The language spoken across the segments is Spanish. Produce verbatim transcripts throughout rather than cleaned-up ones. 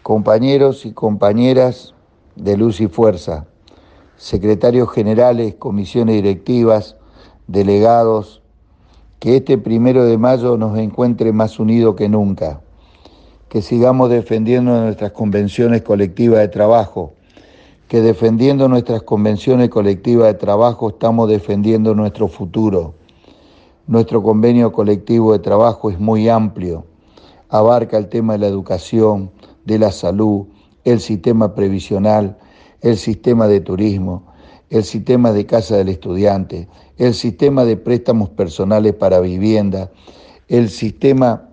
compañeros y compañeras de Luz y Fuerza, secretarios generales, comisiones directivas, delegados, que este primero de mayo nos encuentre más unidos que nunca, que sigamos defendiendo nuestras convenciones colectivas de trabajo, que defendiendo nuestras convenciones colectivas de trabajo estamos defendiendo nuestro futuro. Nuestro convenio colectivo de trabajo es muy amplio, abarca el tema de la educación, de la salud, el sistema previsional, el sistema de turismo, el sistema de casa del estudiante, el sistema de préstamos personales para vivienda, el sistema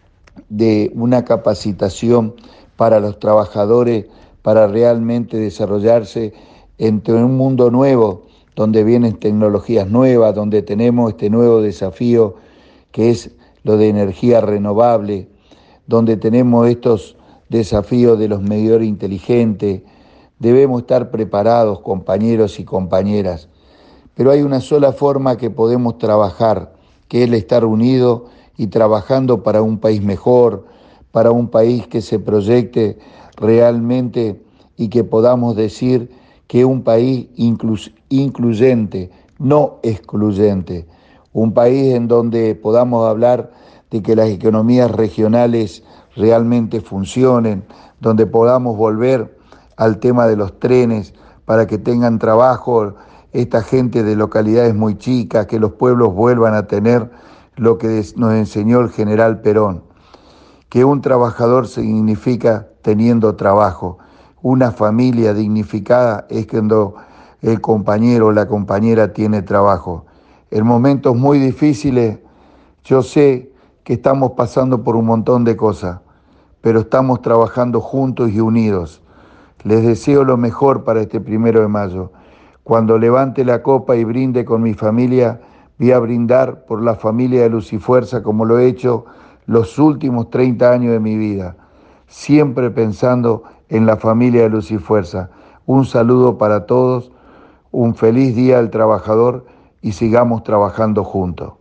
de una capacitación para los trabajadores para realmente desarrollarse entre un mundo nuevo, donde vienen tecnologías nuevas, donde tenemos este nuevo desafío que es lo de energía renovable, donde tenemos estos desafíos de los medidores inteligentes. Debemos estar preparados, compañeros y compañeras, pero hay una sola forma que podemos trabajar, que es el estar unidos y trabajando para un país mejor, para un país que se proyecte realmente y que podamos decir que es un país inclus- incluyente, no excluyente, un país en donde podamos hablar de que las economías regionales realmente funcionen, donde podamos volver al tema de los trenes para que tengan trabajo esta gente de localidades muy chicas, que los pueblos vuelvan a tener lo que nos enseñó el general Perón, que un trabajador significa teniendo trabajo, una familia dignificada es cuando el compañero o la compañera tiene trabajo. En momentos muy difíciles, yo sé que estamos pasando por un montón de cosas, pero estamos trabajando juntos y unidos. Les deseo lo mejor para este primero de mayo. Cuando levante la copa y brinde con mi familia, voy a brindar por la familia de Luz y Fuerza como lo he hecho los últimos treinta años de mi vida, siempre pensando en la familia de Luz y Fuerza. Un saludo para todos, un feliz día al trabajador y sigamos trabajando juntos.